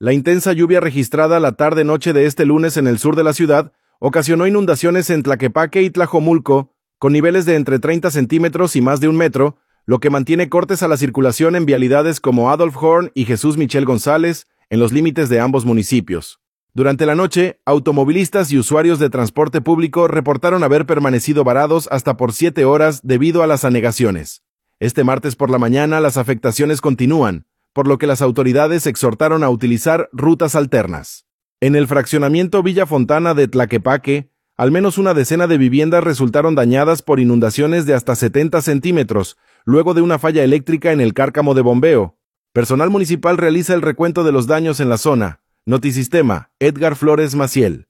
La intensa lluvia registrada la tarde-noche de este lunes en el sur de la ciudad ocasionó inundaciones en Tlaquepaque y Tlajomulco, con niveles de entre 30 centímetros y más de 1 metro, lo que mantiene cortes a la circulación en vialidades como Adolf Horn y Jesús Michel González, en los límites de ambos municipios. Durante la noche, automovilistas y usuarios de transporte público reportaron haber permanecido varados hasta por 7 horas debido a las anegaciones. Este martes por la mañana las afectaciones continúan, por lo que las autoridades exhortaron a utilizar rutas alternas. En el fraccionamiento Villa Fontana de Tlaquepaque, al menos una decena de viviendas resultaron dañadas por inundaciones de hasta 70 centímetros, luego de una falla eléctrica en el cárcamo de bombeo. Personal municipal realiza el recuento de los daños en la zona. Notisistema, Edgar Flores Maciel.